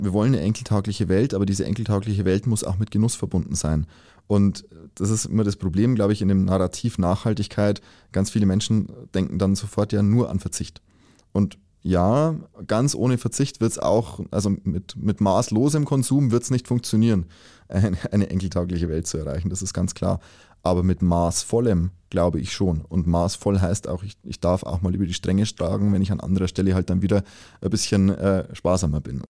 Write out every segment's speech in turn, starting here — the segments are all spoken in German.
wir wollen eine enkeltaugliche Welt, aber diese enkeltaugliche Welt muss auch mit Genuss verbunden sein. Und das ist immer das Problem, glaube ich, in dem Narrativ Nachhaltigkeit. Ganz viele Menschen denken dann sofort ja nur an Verzicht. Und ja, ganz ohne Verzicht wird es auch, also mit maßlosem Konsum wird es nicht funktionieren, eine enkeltaugliche Welt zu erreichen, das ist ganz klar. Aber mit maßvollem glaube ich schon. Und maßvoll heißt auch, ich darf auch mal über die Stränge schlagen, wenn ich an anderer Stelle halt dann wieder ein bisschen sparsamer bin.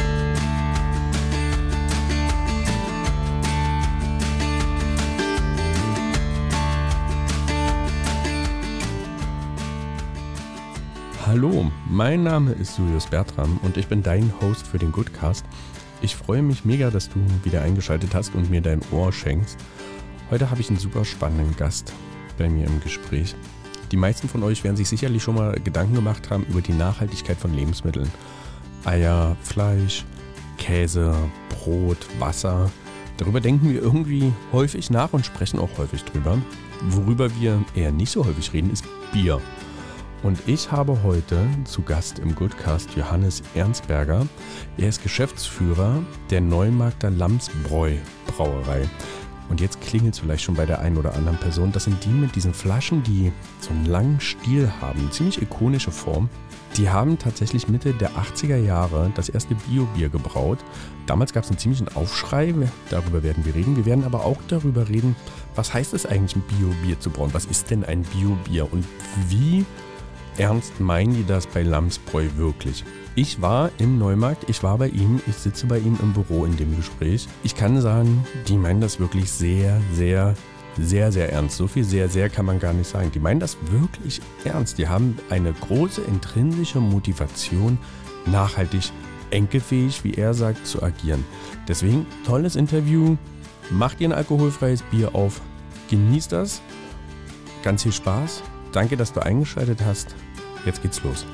Hallo, mein Name ist Julius Bertram und ich bin dein Host für den Goodcast. Ich freue mich mega, dass du wieder eingeschaltet hast und mir dein Ohr schenkst. Heute habe ich einen super spannenden Gast bei mir im Gespräch. Die meisten von euch werden sich sicherlich schon mal Gedanken gemacht haben über die Nachhaltigkeit von Lebensmitteln. Eier, Fleisch, Käse, Brot, Wasser. Darüber denken wir irgendwie häufig nach und sprechen auch häufig drüber. Worüber wir eher nicht so häufig reden, ist Bier. Und ich habe heute zu Gast im Goodcast Johannes Ernstberger. Er ist Geschäftsführer der Neumarkter Lamsbräu Brauerei. Und jetzt klingelt es vielleicht schon bei der einen oder anderen Person. Das sind die mit diesen Flaschen, die so einen langen Stiel haben. Ziemlich ikonische Form. Die haben tatsächlich Mitte der 80er Jahre das erste Bio-Bier gebraut. Damals gab es einen ziemlichen Aufschrei. Darüber werden wir reden. Wir werden aber auch darüber reden, was heißt es eigentlich, ein Bio-Bier zu brauen? Was ist denn ein Bio-Bier? Und wie ernst meinen die das bei Lamsbräu wirklich? Ich war im Neumarkt, ich war bei ihm, ich sitze bei ihm im Büro in dem Gespräch. Ich kann sagen, die meinen das wirklich sehr, sehr, sehr, sehr ernst. So viel sehr, sehr kann man gar nicht sagen. Die meinen das wirklich ernst. Die haben eine große intrinsische Motivation, nachhaltig, enkelfähig, wie er sagt, zu agieren. Deswegen, tolles Interview. Macht ihr ein alkoholfreies Bier auf. Genießt das. Ganz viel Spaß. Danke, dass du eingeschaltet hast. Jetzt geht's los.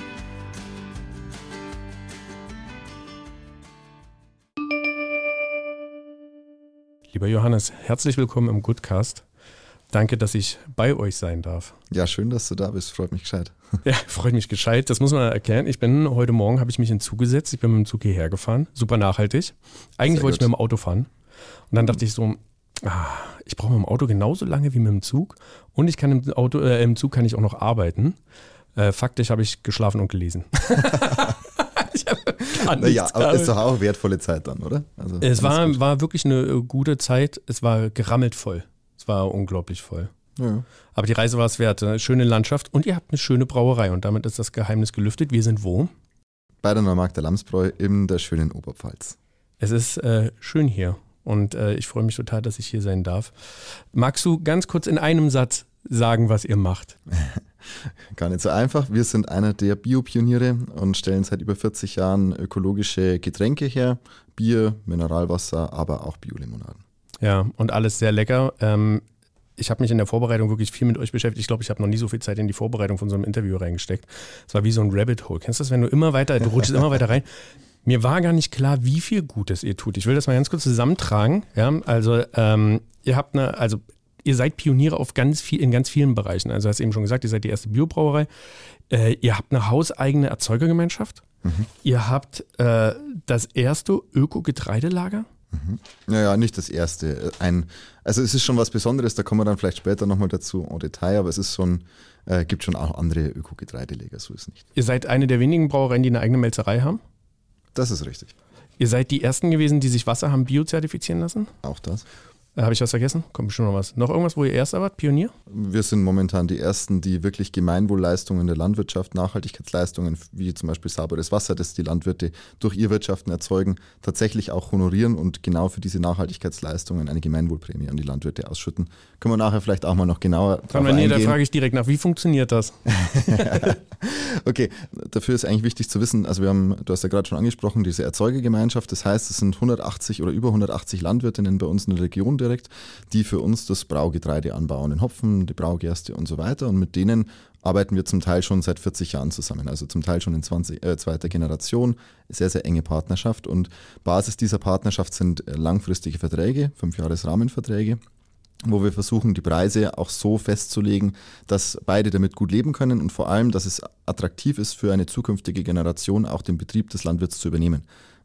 Lieber Johannes, herzlich willkommen im Goodcast. Danke, dass ich bei euch sein darf. Ja, schön, dass du da bist. Freut mich gescheit. Ja, freut mich gescheit. Das muss man erklären. Heute Morgen habe ich mich in den Zug gesetzt. Ich bin mit dem Zug hierher gefahren. Super nachhaltig. Eigentlich wollte ich mit dem Auto fahren. Und dann dachte ich so, ich brauche mit dem Auto genauso lange wie mit dem Zug. Und ich kann im Zug kann ich auch noch arbeiten. Faktisch habe ich geschlafen und gelesen. Naja, aber ist doch auch wertvolle Zeit dann, oder? Also, es war wirklich eine gute Zeit. Es war gerammelt voll. Es war unglaublich voll. Ja. Aber die Reise war es wert. Eine schöne Landschaft und ihr habt eine schöne Brauerei. Und damit ist das Geheimnis gelüftet. Wir sind wo? Bei der Neumarkter Lamsbräu in der schönen Oberpfalz. Es ist schön hier. Und ich freue mich total, dass ich hier sein darf. Magst du ganz kurz in einem Satz sagen, was ihr macht? Gar nicht so einfach. Wir sind einer der Biopioniere und stellen seit über 40 Jahren ökologische Getränke her. Bier, Mineralwasser, aber auch Biolimonaden. Ja, und alles sehr lecker. Ich habe mich in der Vorbereitung wirklich viel mit euch beschäftigt. Ich glaube, ich habe noch nie so viel Zeit in die Vorbereitung von so einem Interview reingesteckt. Es war wie so ein Rabbit Hole. Kennst du das, wenn du rutschst immer weiter rein? Mir war gar nicht klar, wie viel Gutes ihr tut. Ich will das mal ganz kurz zusammentragen. Ja, also ihr seid Pioniere in ganz vielen Bereichen. Also hast du eben schon gesagt, ihr seid die erste Biobrauerei. Ihr habt eine hauseigene Erzeugergemeinschaft. Mhm. Ihr habt das erste Öko-Getreidelager. Mhm. Naja, nicht das erste. Also es ist schon was Besonderes, da kommen wir dann vielleicht später nochmal dazu en Detail, aber es ist schon, gibt schon auch andere Öko-Getreidelager, so ist es nicht. Ihr seid eine der wenigen Brauereien, die eine eigene Melzerei haben? Das ist richtig. Ihr seid die ersten gewesen, die sich Wasser haben biozertifizieren lassen? Auch das. Habe ich was vergessen? Kommt bestimmt noch was. Noch irgendwas, wo ihr erster wart? Pionier? Wir sind momentan die Ersten, die wirklich Gemeinwohlleistungen der Landwirtschaft, Nachhaltigkeitsleistungen, wie zum Beispiel sauberes Wasser, das die Landwirte durch ihr Wirtschaften erzeugen, tatsächlich auch honorieren und genau für diese Nachhaltigkeitsleistungen eine Gemeinwohlprämie an die Landwirte ausschütten. Können wir nachher vielleicht auch mal noch genauer drauf eingehen. Da frage ich direkt nach, wie funktioniert das? Okay, dafür ist eigentlich wichtig zu wissen, also du hast ja gerade schon angesprochen, diese Erzeugergemeinschaft, das heißt, es sind 180 oder über 180 Landwirtinnen bei uns in der Region direkt, die für uns das Braugetreide anbauen, den Hopfen, die Braugerste und so weiter, und mit denen arbeiten wir zum Teil schon seit 40 Jahren zusammen, also zum Teil schon in zweiter Generation, sehr, sehr enge Partnerschaft, und Basis dieser Partnerschaft sind langfristige Verträge, 5-Jahres-Rahmenverträge, wo wir versuchen, die Preise auch so festzulegen, dass beide damit gut leben können und vor allem, dass es attraktiv ist für eine zukünftige Generation, auch den Betrieb des Landwirts zu übernehmen.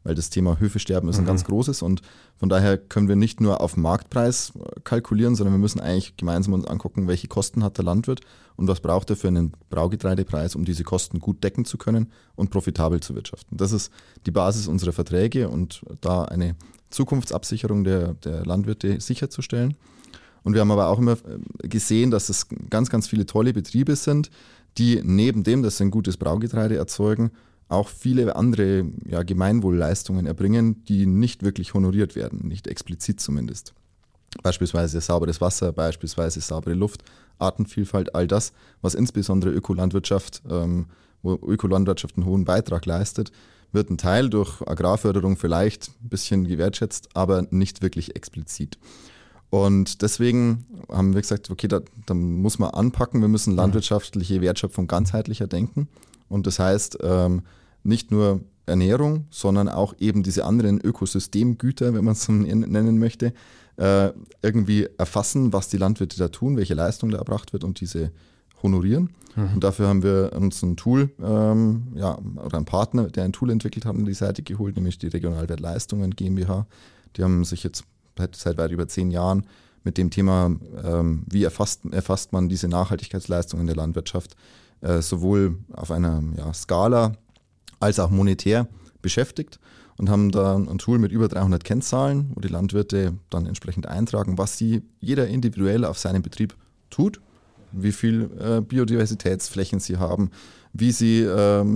weil das Thema Höfesterben ist ein ganz großes und von daher können wir nicht nur auf Marktpreis kalkulieren, sondern wir müssen eigentlich gemeinsam uns angucken, welche Kosten hat der Landwirt und was braucht er für einen Braugetreidepreis, um diese Kosten gut decken zu können und profitabel zu wirtschaften. Das ist die Basis unserer Verträge und da eine Zukunftsabsicherung der Landwirte sicherzustellen. Und wir haben aber auch immer gesehen, dass es ganz, ganz viele tolle Betriebe sind, die neben dem, dass sie ein gutes Braugetreide erzeugen, auch viele andere Gemeinwohlleistungen erbringen, die nicht wirklich honoriert werden, nicht explizit zumindest. Beispielsweise sauberes Wasser, beispielsweise saubere Luft, Artenvielfalt, all das, was insbesondere Ökolandwirtschaft, wo Ökolandwirtschaft einen hohen Beitrag leistet, wird ein Teil durch Agrarförderung vielleicht ein bisschen gewertschätzt, aber nicht wirklich explizit. Und deswegen haben wir gesagt, okay, da muss man anpacken, wir müssen landwirtschaftliche Wertschöpfung ganzheitlicher denken. Und das heißt, nicht nur Ernährung, sondern auch eben diese anderen Ökosystemgüter, wenn man es so nennen möchte, irgendwie erfassen, was die Landwirte da tun, welche Leistung da erbracht wird und diese honorieren. Und dafür haben wir uns ein Tool oder einen Partner, der ein Tool entwickelt hat, an die Seite geholt, nämlich die Regionalwertleistungen GmbH. Die haben sich jetzt seit weit über 10 Jahren mit dem Thema, wie erfasst man diese Nachhaltigkeitsleistungen der Landwirtschaft, sowohl auf einer Skala als auch monetär beschäftigt und haben da ein Tool mit über 300 Kennzahlen, wo die Landwirte dann entsprechend eintragen, was jeder individuell auf seinem Betrieb tut, wie viel Biodiversitätsflächen sie haben, wie sie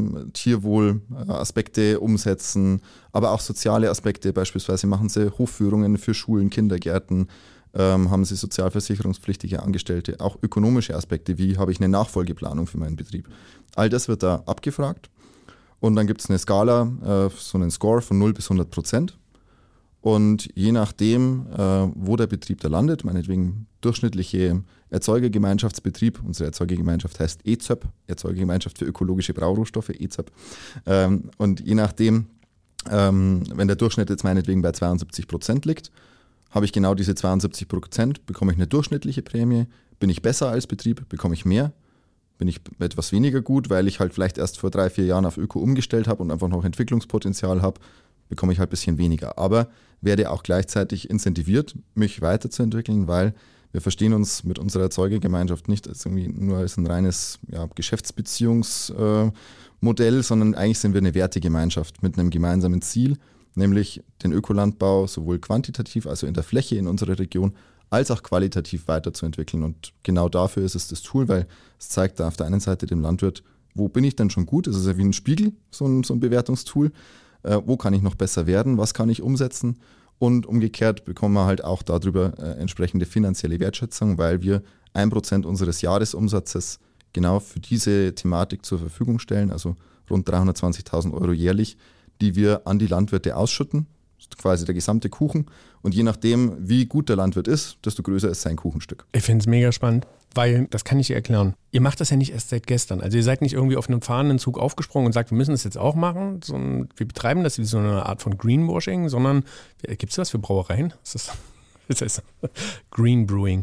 Tierwohlaspekte umsetzen, aber auch soziale Aspekte, beispielsweise machen sie Hofführungen für Schulen, Kindergärten, haben sie sozialversicherungspflichtige Angestellte, auch ökonomische Aspekte, wie habe ich eine Nachfolgeplanung für meinen Betrieb. All das wird da abgefragt und dann gibt es eine Skala, so einen Score von 0 bis 100%. Und je nachdem, wo der Betrieb da landet, meinetwegen durchschnittliche Erzeugergemeinschaftsbetrieb, unsere Erzeugergemeinschaft heißt EZÖP, Erzeugergemeinschaft für ökologische Braurohstoffe, EZÖP. Und je nachdem, wenn der Durchschnitt jetzt meinetwegen bei 72% liegt, habe ich genau diese 72%, bekomme ich eine durchschnittliche Prämie. Bin ich besser als Betrieb, bekomme ich mehr. Bin ich etwas weniger gut, weil ich halt vielleicht erst vor 3-4 Jahren auf Öko umgestellt habe und einfach noch Entwicklungspotenzial habe, bekomme ich halt ein bisschen weniger. Aber werde auch gleichzeitig incentiviert, mich weiterzuentwickeln, weil wir verstehen uns mit unserer Erzeugergemeinschaft nicht als irgendwie nur als ein reines Geschäftsbeziehungsmodell, sondern eigentlich sind wir eine Wertegemeinschaft mit einem gemeinsamen Ziel, nämlich den Ökolandbau sowohl quantitativ, also in der Fläche in unserer Region, als auch qualitativ weiterzuentwickeln. Und genau dafür ist es das Tool, weil es zeigt da auf der einen Seite dem Landwirt, wo bin ich denn schon gut? Es ist ja wie ein Spiegel, so ein Bewertungstool. Wo kann ich noch besser werden? Was kann ich umsetzen? Und umgekehrt bekommen wir halt auch darüber entsprechende finanzielle Wertschätzung, weil wir 1% unseres Jahresumsatzes genau für diese Thematik zur Verfügung stellen, also rund 320.000 Euro jährlich, die wir an die Landwirte ausschütten. Das ist quasi der gesamte Kuchen. Und je nachdem, wie gut der Landwirt ist, desto größer ist sein Kuchenstück. Ich finde es mega spannend, weil, das kann ich dir erklären, ihr macht das ja nicht erst seit gestern. Also ihr seid nicht irgendwie auf einem fahrenden Zug aufgesprungen und sagt, wir müssen das jetzt auch machen. Wir betreiben das wie so eine Art von Greenwashing, sondern, gibt es was für Brauereien? Das heißt Green Brewing.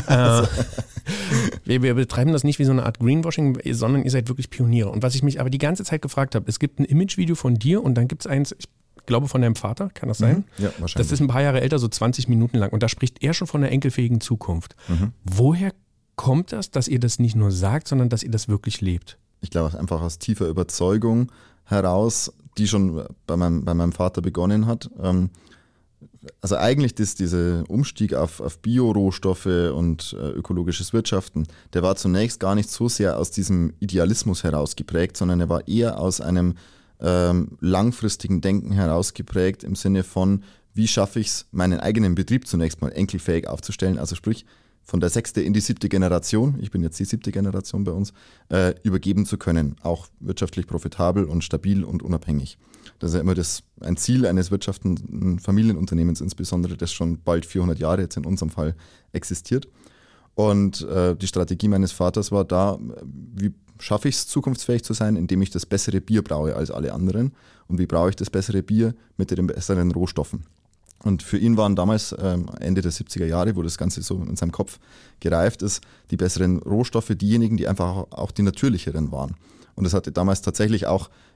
Wir betreiben das nicht wie so eine Art Greenwashing, sondern ihr seid wirklich Pioniere. Und was ich mich aber die ganze Zeit gefragt habe, es gibt ein Imagevideo von dir und dann gibt es eins, ich glaube von deinem Vater, kann das sein? Ja, wahrscheinlich. Das ist ein paar Jahre älter, so 20 Minuten lang und da spricht er schon von einer enkelfähigen Zukunft. Woher kommt das, dass ihr das nicht nur sagt, sondern dass ihr das wirklich lebt? Ich glaube einfach aus tiefer Überzeugung heraus, die schon bei meinem Vater begonnen hat. Also eigentlich dieser Umstieg auf Biorohstoffe und ökologisches Wirtschaften, der war zunächst gar nicht so sehr aus diesem Idealismus heraus geprägt, sondern er war eher aus einem langfristigen Denken herausgeprägt im Sinne von, wie schaffe ich es, meinen eigenen Betrieb zunächst mal enkelfähig aufzustellen, also sprich von der 6. in die 7. Generation, ich bin jetzt die 7. Generation bei uns, übergeben zu können, auch wirtschaftlich profitabel und stabil und unabhängig. Das ist ja immer ein Ziel eines wirtschaftenden Familienunternehmens insbesondere, das schon bald 400 Jahre jetzt in unserem Fall existiert. Und die Strategie meines Vaters war da, wie schaffe ich es, zukunftsfähig zu sein, indem ich das bessere Bier braue als alle anderen. Und wie braue ich das bessere Bier mit den besseren Rohstoffen? Und für ihn waren damals Ende der 70er Jahre, wo das Ganze so in seinem Kopf gereift ist, die besseren Rohstoffe diejenigen, die einfach auch die natürlicheren waren. Und das hatte damals tatsächlich auch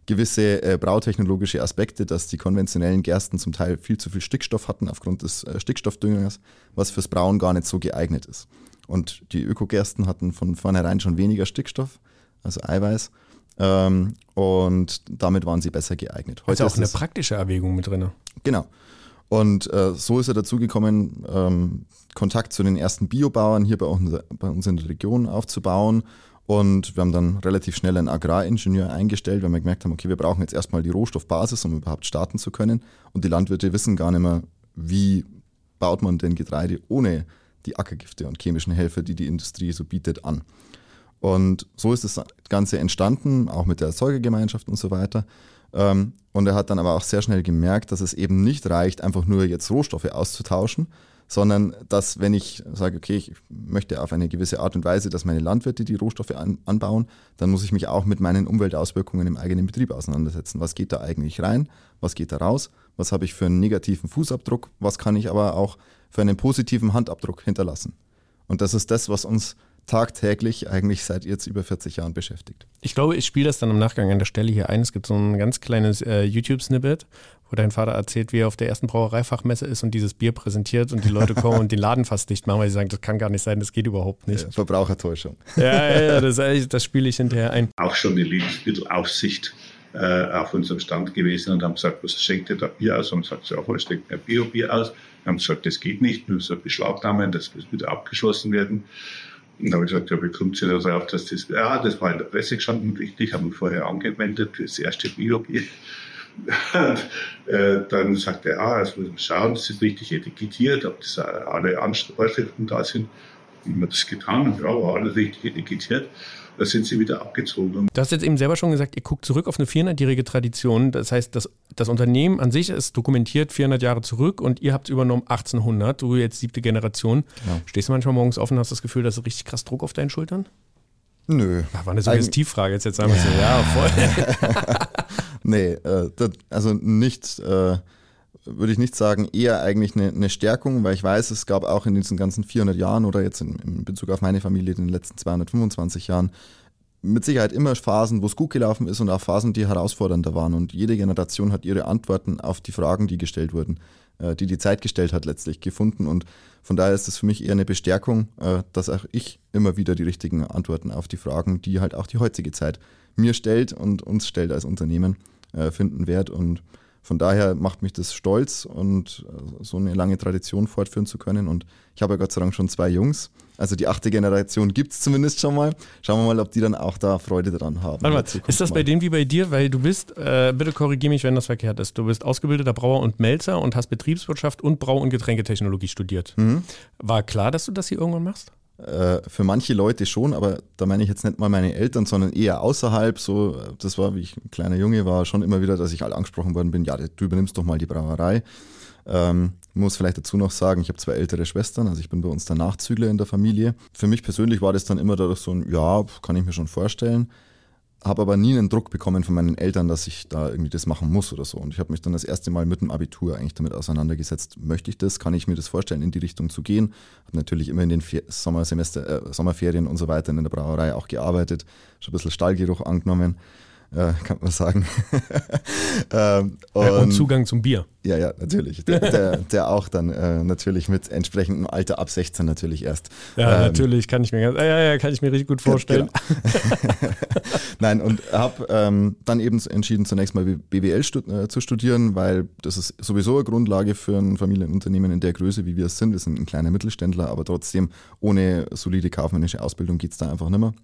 gewisse brautechnologische Aspekte, dass die konventionellen Gersten zum Teil viel zu viel Stickstoff hatten aufgrund des Stickstoffdüngers, was fürs Brauen gar nicht so geeignet ist. Und die Ökogersten hatten von vornherein schon weniger Stickstoff, also Eiweiß, und damit waren sie besser geeignet. Heute ist auch eine praktische Erwägung mit drin. Genau. Und so ist er dazu gekommen, Kontakt zu den ersten Biobauern hier bei uns in der Region aufzubauen. Und wir haben dann relativ schnell einen Agraringenieur eingestellt, weil wir gemerkt haben, okay, wir brauchen jetzt erstmal die Rohstoffbasis, um überhaupt starten zu können. Und die Landwirte wissen gar nicht mehr, wie baut man denn Getreide ohne die Ackergifte und chemischen Helfer, die die Industrie so bietet, an. Und so ist das Ganze entstanden, auch mit der Erzeugergemeinschaft und so weiter. Und er hat dann aber auch sehr schnell gemerkt, dass es eben nicht reicht, einfach nur jetzt Rohstoffe auszutauschen, sondern dass, wenn ich sage, okay, ich möchte auf eine gewisse Art und Weise, dass meine Landwirte die Rohstoffe anbauen, dann muss ich mich auch mit meinen Umweltauswirkungen im eigenen Betrieb auseinandersetzen. Was geht da eigentlich rein? Was geht da raus? Was habe ich für einen negativen Fußabdruck? Was kann ich aber auch für einen positiven Handabdruck hinterlassen? Und das ist das, was uns tagtäglich eigentlich seit jetzt über 40 Jahren beschäftigt. Ich glaube, ich spiele das dann im Nachgang an der Stelle hier ein. Es gibt so ein ganz kleines YouTube-Snippet, wo dein Vater erzählt, wie er auf der ersten Brauereifachmesse ist und dieses Bier präsentiert und die Leute kommen und den Laden fast dicht machen, weil sie sagen, das kann gar nicht sein, das geht überhaupt nicht. Ja, Verbrauchertäuschung. Ja, das spiele ich hinterher ein. Auch schon die Lebensmittelaufsicht auf unserem Stand gewesen und haben gesagt, was schenkt ihr da Bier aus? Und sagt, ja, was steckt mir Bio-Bier aus? Wir haben gesagt, das geht nicht, wir müssen beschlagnahmen, das muss wieder abgeschossen werden. Und da habe ich gesagt, ja, wie kommt ihr darauf, dass das war in der Presse gestanden, richtig, haben wir vorher angewendet, das erste Bio-Bier. Dann sagt er, das muss man schauen, das ist richtig etikettiert, ob das alle Vorschriften da sind. Wie wir das getan haben, war alles richtig etikettiert. Da sind sie wieder abgezogen. Du hast jetzt eben selber schon gesagt, ihr guckt zurück auf eine 400-jährige Tradition. Das heißt, das Unternehmen an sich ist dokumentiert 400 Jahre zurück und ihr habt übernommen 1800, du jetzt 7. Generation. Genau. Stehst du manchmal morgens auf und hast das Gefühl, da ist richtig krass Druck auf deinen Schultern? Nö. War eine Suggestivfrage, jetzt sagen wir so, ja, voll. Nee, also nicht, würde ich nicht sagen, eher eigentlich eine Stärkung, weil ich weiß, es gab auch in diesen ganzen 400 Jahren oder jetzt in Bezug auf meine Familie in den letzten 225 Jahren mit Sicherheit immer Phasen, wo es gut gelaufen ist und auch Phasen, die herausfordernder waren. Und jede Generation hat ihre Antworten auf die Fragen, die gestellt wurden, die Zeit gestellt hat, letztlich gefunden. Und von daher ist es für mich eher eine Bestärkung, dass auch ich immer wieder die richtigen Antworten auf die Fragen, die halt auch die heutige Zeit mir stellt und uns stellt als Unternehmen, finden werde. Und von daher macht mich das stolz und so eine lange Tradition fortführen zu können. Und ich habe ja Gott sei Dank schon 2 Jungs. Also die 8. Generation gibt es zumindest schon mal. Schauen wir mal, ob die dann auch da Freude dran haben. Warte mal, ist das bei denen wie bei dir? Weil du bist, bitte korrigiere mich, wenn das verkehrt ist, du bist ausgebildeter Brauer und Melzer und hast Betriebswirtschaft und Brau- und Getränketechnologie studiert. Mhm. War klar, dass du das hier irgendwann machst? Für manche Leute schon, aber da meine ich jetzt nicht mal meine Eltern, sondern eher außerhalb. So, das war, wie ich ein kleiner Junge war, schon immer wieder, dass ich halt angesprochen worden bin, ja, du übernimmst doch mal die Brauerei. Muss vielleicht dazu noch sagen, ich habe 2 ältere Schwestern, also ich bin bei uns der Nachzügler in der Familie. Für mich persönlich war das dann immer dadurch so ein, ja, kann ich mir schon vorstellen. Habe aber nie einen Druck bekommen von meinen Eltern, dass ich da irgendwie das machen muss oder so. Und ich habe mich dann das erste Mal mit dem Abitur eigentlich damit auseinandergesetzt. Möchte ich das? Kann ich mir das vorstellen, in die Richtung zu gehen? Habe natürlich immer in den Sommerferien und so weiter in der Brauerei auch gearbeitet. Schon ein bisschen Stallgeruch angenommen, kann man sagen. Und Zugang zum Bier. Ja, natürlich. Der auch dann natürlich mit entsprechendem Alter ab 16 natürlich erst. Ja, natürlich, kann ich mir richtig gut vorstellen. Genau. Nein, und habe dann eben entschieden, zunächst mal BWL zu studieren, weil das ist sowieso eine Grundlage für ein Familienunternehmen in der Größe, wie wir es sind. Wir sind ein kleiner Mittelständler, aber trotzdem ohne solide kaufmännische Ausbildung geht es da einfach nicht mehr.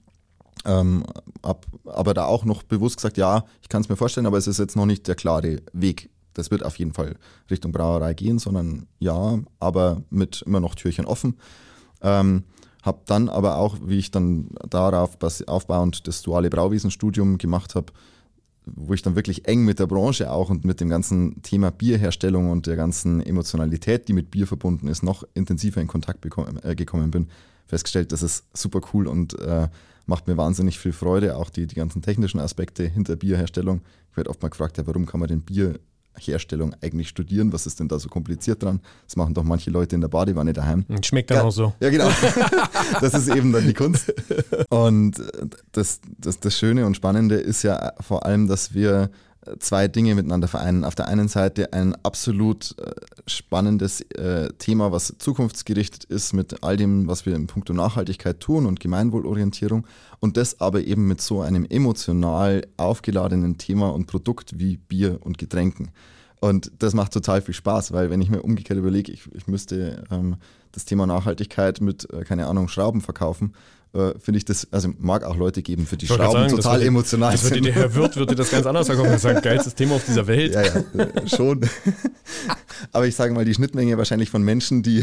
Aber da auch noch bewusst gesagt, ja, ich kann es mir vorstellen, aber es ist jetzt noch nicht der klare Weg. Das wird auf jeden Fall Richtung Brauerei gehen, sondern ja, aber mit immer noch Türchen offen. Habe dann aber auch, wie ich dann darauf aufbauend das duale Brauwesenstudium gemacht habe, wo ich dann wirklich eng mit der Branche auch und mit dem ganzen Thema Bierherstellung und der ganzen Emotionalität, die mit Bier verbunden ist, noch intensiver in Kontakt gekommen bin, festgestellt, das ist super cool und macht mir wahnsinnig viel Freude, auch die ganzen technischen Aspekte hinter Bierherstellung. Ich werde oft mal gefragt, ja, warum kann man denn Bier Bierherstellung eigentlich studieren. Was ist denn da so kompliziert dran? Das machen doch manche Leute in der Badewanne daheim. Schmeckt dann auch so. Ja, genau. Das ist eben dann die Kunst. Und das Schöne und Spannende ist ja vor allem, dass wir zwei Dinge miteinander vereinen. Auf der einen Seite ein absolut spannendes Thema, was zukunftsgerichtet ist mit all dem, was wir in puncto Nachhaltigkeit tun und Gemeinwohlorientierung, und das aber eben mit so einem emotional aufgeladenen Thema und Produkt wie Bier und Getränken. Und das macht total viel Spaß, weil wenn ich mir umgekehrt überlege, ich müsste das Thema Nachhaltigkeit mit, keine Ahnung, Schrauben verkaufen, finde ich das, also mag auch Leute geben, für die Schrauben total emotional sind. Der Herr Wirth würde das ganz anders verkaufen. Das ist ein geilstes Thema auf dieser Welt. Ja, schon. Aber ich sage mal, die Schnittmenge wahrscheinlich von Menschen, die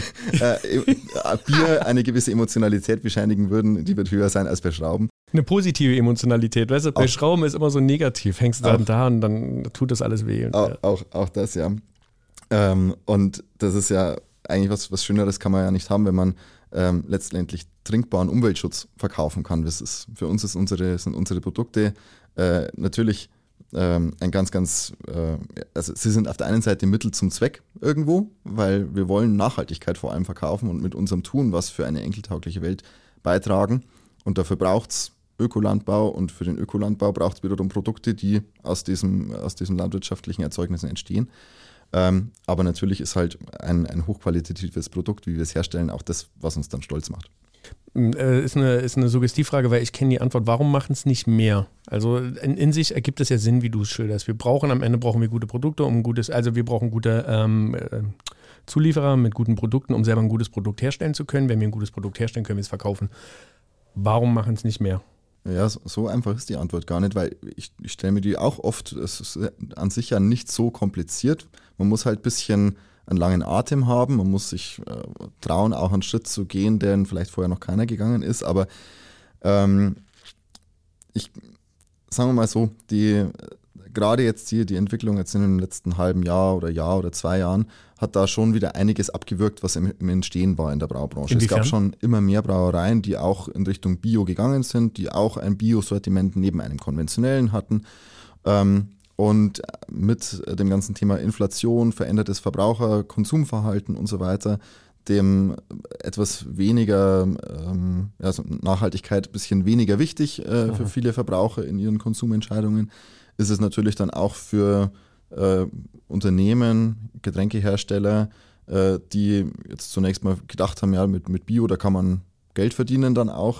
Bier eine gewisse Emotionalität bescheinigen würden, die wird höher sein als bei Schrauben. Eine positive Emotionalität, weißt du, bei Schrauben ist immer so negativ, hängst du dann da und dann tut das alles weh. Auch das, ja. Und das ist ja eigentlich was Schöneres kann man ja nicht haben, wenn man letztendlich trinkbaren Umweltschutz verkaufen kann. Das ist, für uns sind unsere Produkte natürlich ein ganz, also sie sind auf der einen Seite Mittel zum Zweck irgendwo, weil wir wollen Nachhaltigkeit vor allem verkaufen und mit unserem Tun was für eine enkeltaugliche Welt beitragen. Und dafür braucht es Ökolandbau, und für den Ökolandbau braucht es wiederum Produkte, die aus diesen landwirtschaftlichen Erzeugnissen entstehen. Aber natürlich ist halt ein hochqualitatives Produkt, wie wir es herstellen, auch das, was uns dann stolz macht. Ist eine Suggestivfrage, weil ich kenne die Antwort, warum machen es nicht mehr? Also in sich ergibt es ja Sinn, wie du es schilderst. Am Ende brauchen wir gute Produkte, wir brauchen gute Zulieferer mit guten Produkten, um selber ein gutes Produkt herstellen zu können. Wenn wir ein gutes Produkt herstellen, können wir es verkaufen. Warum machen es nicht mehr? Ja, so einfach ist die Antwort gar nicht, weil ich stelle mir die auch oft, es ist an sich ja nicht so kompliziert. Man muss halt ein bisschen einen langen Atem haben, man muss sich trauen, auch einen Schritt zu gehen, den vielleicht vorher noch keiner gegangen ist, aber sagen wir mal so, gerade jetzt die Entwicklung jetzt in dem letzten halben Jahr oder 2 Jahren hat da schon wieder einiges abgewirkt, was im Entstehen war in der Braubranche. Inwiefern? Es gab schon immer mehr Brauereien, die auch in Richtung Bio gegangen sind, die auch ein Bio-Sortiment neben einem konventionellen hatten. Und mit dem ganzen Thema Inflation, verändertes Verbraucherkonsumverhalten und so weiter, dem etwas weniger, also Nachhaltigkeit ein bisschen weniger wichtig für viele Verbraucher in ihren Konsumentscheidungen, ist es natürlich dann auch für Unternehmen, Getränkehersteller, die jetzt zunächst mal gedacht haben, ja, mit Bio, da kann man Geld verdienen dann auch,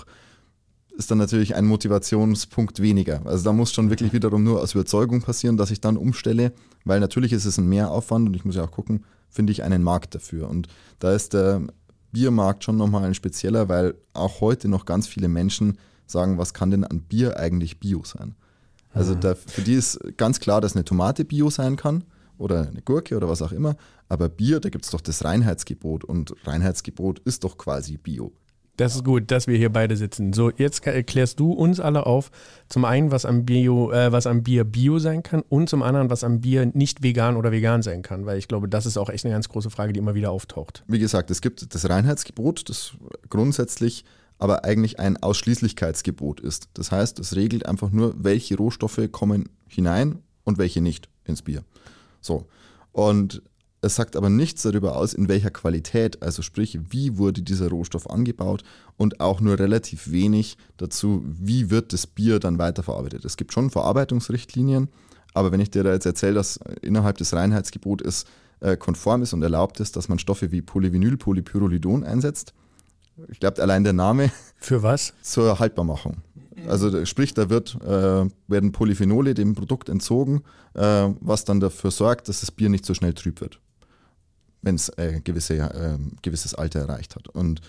ist dann natürlich ein Motivationspunkt weniger. Also da muss schon wirklich wiederum nur aus Überzeugung passieren, dass ich dann umstelle, weil natürlich ist es ein Mehraufwand und ich muss ja auch gucken, finde ich einen Markt dafür. Und da ist der Biermarkt schon nochmal ein spezieller, weil auch heute noch ganz viele Menschen sagen, was kann denn an Bier eigentlich Bio sein? Also für die ist ganz klar, dass eine Tomate Bio sein kann oder eine Gurke oder was auch immer, aber Bier, da gibt es doch das Reinheitsgebot und Reinheitsgebot ist doch quasi Bio. Das ist gut, dass wir hier beide sitzen. So, jetzt erklärst du uns alle auf, zum einen, was am Bier Bio sein kann und zum anderen, was am Bier nicht vegan oder vegan sein kann, weil ich glaube, das ist auch echt eine ganz große Frage, die immer wieder auftaucht. Wie gesagt, es gibt das Reinheitsgebot, das grundsätzlich aber eigentlich ein Ausschließlichkeitsgebot ist. Das heißt, es regelt einfach nur, welche Rohstoffe kommen hinein und welche nicht ins Bier. So. Und es sagt aber nichts darüber aus, in welcher Qualität, also sprich, wie wurde dieser Rohstoff angebaut und auch nur relativ wenig dazu, wie wird das Bier dann weiterverarbeitet. Es gibt schon Verarbeitungsrichtlinien, aber wenn ich dir da jetzt erzähle, dass innerhalb des Reinheitsgebotes konform ist und erlaubt ist, dass man Stoffe wie Polyvinyl-Polypyrrolidon einsetzt, ich glaube, allein der Name. Für was? Zur Haltbarmachung. Also sprich, da werden Polyphenole dem Produkt entzogen, was dann dafür sorgt, dass das Bier nicht so schnell trüb wird, wenn es gewisses Alter erreicht hat. Und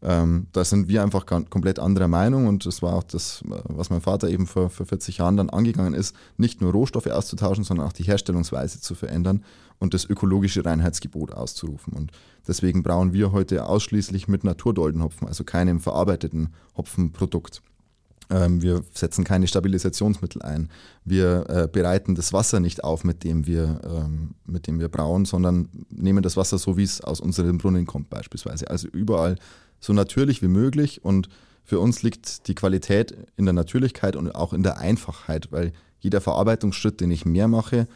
da sind wir einfach komplett anderer Meinung und das war auch das, was mein Vater eben vor 40 Jahren dann angegangen ist, nicht nur Rohstoffe auszutauschen, sondern auch die Herstellungsweise zu verändern und das ökologische Reinheitsgebot auszurufen. Und deswegen brauen wir heute ausschließlich mit Naturdoldenhopfen, also keinem verarbeiteten Hopfenprodukt. Wir setzen keine Stabilisationsmittel ein. Wir bereiten das Wasser nicht auf, mit dem wir brauen, sondern nehmen das Wasser so, wie es aus unserem Brunnen kommt beispielsweise. Also überall so natürlich wie möglich, und für uns liegt die Qualität in der Natürlichkeit und auch in der Einfachheit, weil jeder Verarbeitungsschritt, den ich mehr mache,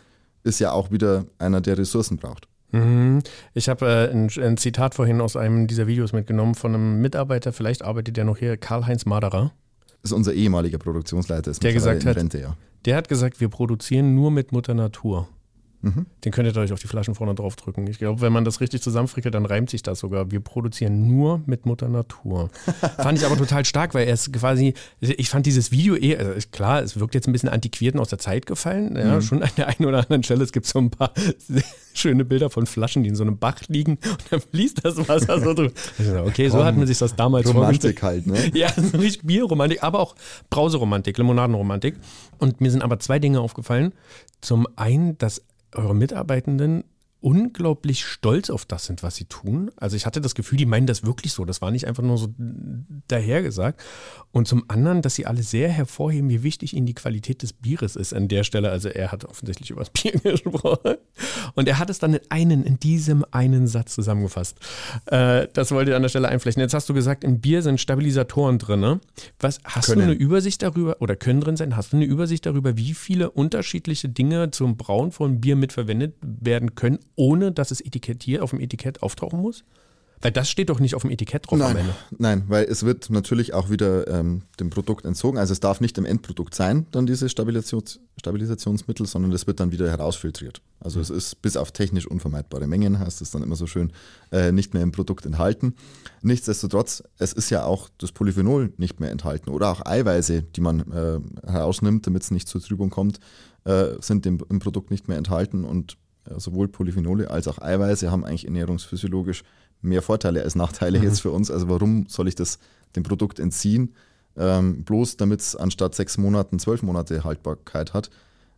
ist ja auch wieder einer, der Ressourcen braucht. Ich habe ein Zitat vorhin aus einem dieser Videos mitgenommen von einem Mitarbeiter, vielleicht arbeitet der noch hier, Karl-Heinz Maderer. Das ist unser ehemaliger Produktionsleiter, ist der gesagt in Rente, ja. Der hat gesagt, wir produzieren nur mit Mutter Natur. Den könntet ihr euch auf die Flaschen vorne drauf drücken. Ich glaube, wenn man das richtig zusammenfrickelt, dann reimt sich das sogar. Wir produzieren nur mit Mutter Natur. Fand ich aber total stark, weil er ist quasi, ich fand dieses Video klar, es wirkt jetzt ein bisschen antiquiert und aus der Zeit gefallen. Ja, schon an der einen oder anderen Stelle. Es gibt so ein paar schöne Bilder von Flaschen, die in so einem Bach liegen und dann fließt das Wasser so drüber. Okay, so hat man sich das damals Romantik halt, ne? Ja, so richtig Bierromantik, aber auch Brauseromantik, Limonadenromantik. Und mir sind aber 2 Dinge aufgefallen. Zum einen, dass eure Mitarbeitenden unglaublich stolz auf das sind, was sie tun. Also ich hatte das Gefühl, die meinen das wirklich so. Das war nicht einfach nur so dahergesagt. Und zum anderen, dass sie alle sehr hervorheben, wie wichtig ihnen die Qualität des Bieres ist an der Stelle. Also er hat offensichtlich über das Bier gesprochen. Und er hat es dann in diesem einen Satz zusammengefasst. Das wollte ich an der Stelle einflechten. Jetzt hast du gesagt, im Bier sind Stabilisatoren drin. Ne? Hast du eine Übersicht darüber, oder können drin sein, hast du eine Übersicht darüber, wie viele unterschiedliche Dinge zum Brauen von Bier mitverwendet werden können, ohne dass es auf dem Etikett auftauchen muss? Weil das steht doch nicht auf dem Etikett drauf am Ende. Nein, weil es wird natürlich auch wieder dem Produkt entzogen. Also es darf nicht im Endprodukt sein, dann diese Stabilisationsmittel, sondern es wird dann wieder herausfiltriert. Also es ist bis auf technisch unvermeidbare Mengen, heißt es dann immer so schön, nicht mehr im Produkt enthalten. Nichtsdestotrotz, es ist ja auch das Polyphenol nicht mehr enthalten oder auch Eiweiße, die man herausnimmt, damit es nicht zur Trübung kommt, sind im Produkt nicht mehr enthalten und sowohl Polyphenole als auch Eiweiße haben eigentlich ernährungsphysiologisch mehr Vorteile als Nachteile jetzt für uns. Also warum soll ich das dem Produkt entziehen? Bloß damit es anstatt 6 Monaten 12 Monate Haltbarkeit hat.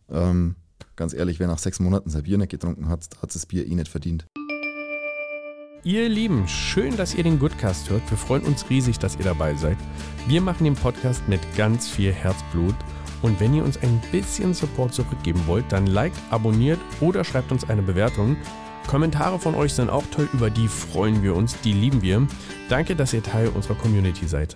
Ganz ehrlich, wer nach 6 Monaten sein Bier nicht getrunken hat, hat das Bier nicht verdient. Ihr Lieben, schön, dass ihr den Goodcast hört. Wir freuen uns riesig, dass ihr dabei seid. Wir machen den Podcast mit ganz viel Herzblut. Und wenn ihr uns ein bisschen Support zurückgeben wollt, dann liked, abonniert oder schreibt uns eine Bewertung. Kommentare von euch sind auch toll, über die freuen wir uns, die lieben wir. Danke, dass ihr Teil unserer Community seid.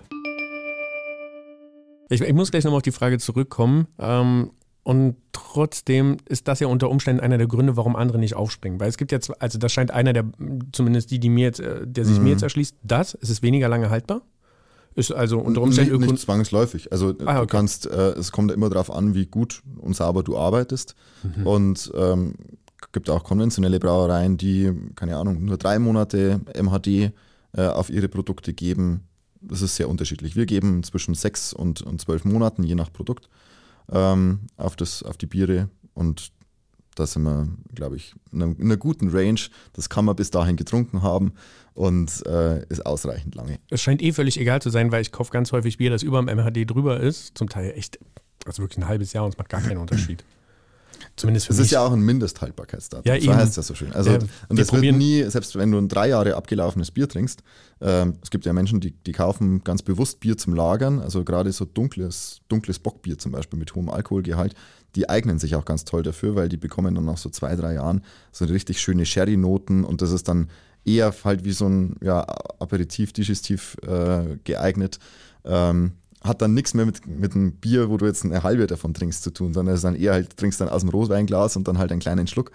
Ich muss gleich nochmal auf die Frage zurückkommen. Und trotzdem ist das ja unter Umständen einer der Gründe, warum andere nicht aufspringen. Weil es gibt jetzt, also das scheint einer der, zumindest der sich mir jetzt erschließt, es ist weniger lange haltbar. Ist also unter Umständen nicht zwangsläufig. Also du kannst, es kommt immer darauf an, wie gut und sauber du arbeitest. Und gibt auch konventionelle Brauereien, die, keine Ahnung, nur 3 Monate MHD auf ihre Produkte geben. Das ist sehr unterschiedlich. Wir geben zwischen 6 und 12 Monaten, je nach Produkt, auf die Biere. Und da sind wir, glaube ich, in einer guten Range. Das kann man bis dahin getrunken haben und ist ausreichend lange. Es scheint völlig egal zu sein, weil ich kaufe ganz häufig Bier, das über dem MHD drüber ist. Zum Teil echt, also wirklich ein halbes Jahr und es macht gar keinen Unterschied. Zumindest für mich. Es ist ja auch ein Mindesthaltbarkeitsdatum. Ja, so heißt das so schön. Also, und das wird nie, selbst wenn du ein 3 Jahre abgelaufenes Bier trinkst, es gibt ja Menschen, die kaufen ganz bewusst Bier zum Lagern, also gerade so dunkles Bockbier zum Beispiel mit hohem Alkoholgehalt, die eignen sich auch ganz toll dafür, weil die bekommen dann nach so 2-3 Jahren so richtig schöne Sherry-Noten und das ist dann eher halt wie so ein Aperitif, Digestiv geeignet. Hat dann nichts mehr mit einem Bier, wo du jetzt eine halbe davon trinkst, zu tun, sondern es ist dann eher halt, trinkst dann aus dem Rotweinglas und dann halt einen kleinen Schluck.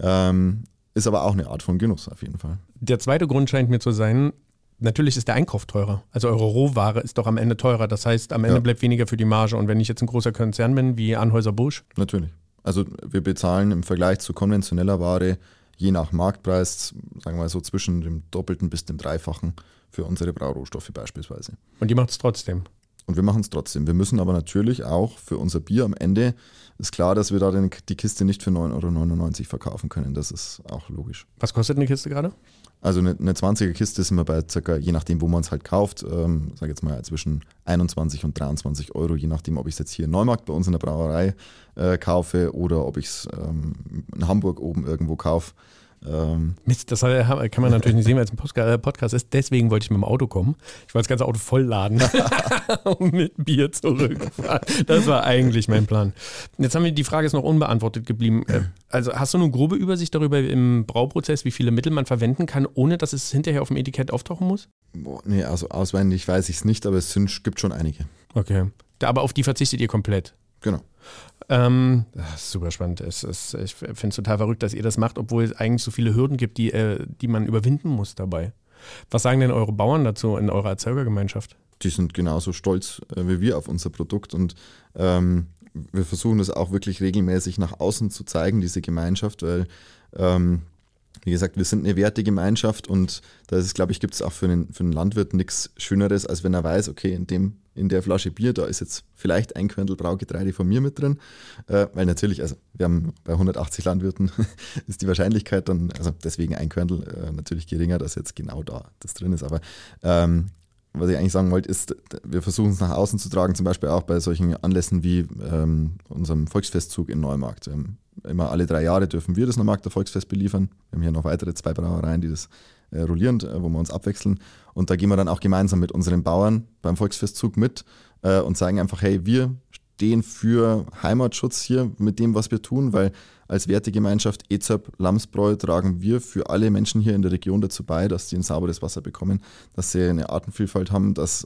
Ist aber auch eine Art von Genuss auf jeden Fall. Der zweite Grund scheint mir zu sein, natürlich ist der Einkauf teurer. Also eure Rohware ist doch am Ende teurer. Das heißt, am Ende bleibt weniger für die Marge. Und wenn ich jetzt ein großer Konzern bin, wie Anheuser-Busch? Natürlich. Also wir bezahlen im Vergleich zu konventioneller Ware je nach Marktpreis, sagen wir mal so zwischen dem Doppelten bis dem Dreifachen für unsere Braurohstoffe beispielsweise. Und die macht es trotzdem? Und wir machen es trotzdem. Wir müssen aber natürlich auch für unser Bier am Ende, ist klar, dass wir da die Kiste nicht für 9,99 € verkaufen können. Das ist auch logisch. Was kostet eine Kiste gerade? Also eine 20er Kiste sind wir bei circa, je nachdem, wo man es halt kauft, sage jetzt mal zwischen 21 und 23 €, je nachdem, ob ich es jetzt hier in Neumarkt bei uns in der Brauerei kaufe oder ob ich es in Hamburg oben irgendwo kaufe. Mist, das kann man natürlich nicht sehen, weil es ein Podcast ist. Deswegen wollte ich mit dem Auto kommen. Ich wollte das ganze Auto vollladen und mit Bier zurückfahren. Das war eigentlich mein Plan. Jetzt haben wir, die Frage ist noch unbeantwortet geblieben. Also hast du eine grobe Übersicht darüber im Brauprozess, wie viele Mittel man verwenden kann, ohne dass es hinterher auf dem Etikett auftauchen muss? Nee, also auswendig weiß ich es nicht, aber es gibt schon einige. Okay. Aber auf die verzichtet ihr komplett? Genau. Super spannend. Ich finde es total verrückt, dass ihr das macht, obwohl es eigentlich so viele Hürden gibt, die man überwinden muss dabei. Was sagen denn eure Bauern dazu in eurer Erzeugergemeinschaft? Die sind genauso stolz wie wir auf unser Produkt und wir versuchen das auch wirklich regelmäßig nach außen zu zeigen, diese Gemeinschaft, weil wie gesagt, wir sind eine Wertegemeinschaft und da ist es, glaube ich, gibt es auch für einen Landwirt nichts Schöneres, als wenn er weiß, okay, in der Flasche Bier, da ist jetzt vielleicht ein Quentel Braugetreide von mir mit drin, weil natürlich, also wir haben bei 180 Landwirten ist die Wahrscheinlichkeit dann, also deswegen ein Quentel natürlich geringer, dass jetzt genau da das drin ist, aber was ich eigentlich sagen wollte, ist, wir versuchen es nach außen zu tragen, zum Beispiel auch bei solchen Anlässen wie unserem Volksfestzug in Neumarkt. Immer alle 3 Jahre dürfen wir das Neumarkter Volksfest beliefern. Wir haben hier noch weitere 2 Brauereien, die das rollierend, wo wir uns abwechseln. Und da gehen wir dann auch gemeinsam mit unseren Bauern beim Volksfestzug mit und sagen einfach, hey, wir stehen für Heimatschutz hier mit dem, was wir tun, weil als Wertegemeinschaft EZÖP Lamsbräu tragen wir für alle Menschen hier in der Region dazu bei, dass sie ein sauberes Wasser bekommen, dass sie eine Artenvielfalt haben, dass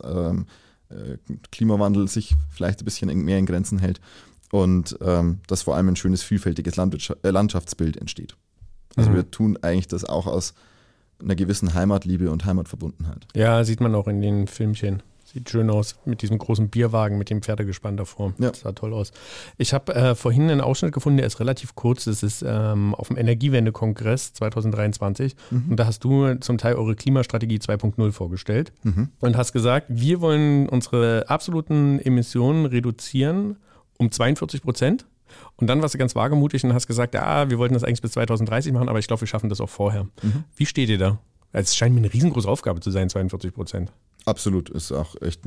Klimawandel sich vielleicht ein bisschen mehr in Grenzen hält und dass vor allem ein schönes, vielfältiges Landschaftsbild entsteht. Also wir tun eigentlich das auch aus einer gewissen Heimatliebe und Heimatverbundenheit. Ja, sieht man auch in den Filmchen. Sieht schön aus mit diesem großen Bierwagen, mit dem Pferdegespann davor. Ja. Das sah toll aus. Ich habe vorhin einen Ausschnitt gefunden, der ist relativ kurz. Das ist auf dem Energiewende-Kongress 2023. Und da hast du zum Teil eure Klimastrategie 2.0 vorgestellt und hast gesagt, wir wollen unsere absoluten Emissionen reduzieren um 42%. Und dann warst du ganz wagemutig und hast gesagt, wir wollten das eigentlich bis 2030 machen, aber ich glaube, wir schaffen das auch vorher. Wie steht ihr da? Es scheint mir eine riesengroße Aufgabe zu sein, 42%. Absolut, ist auch echt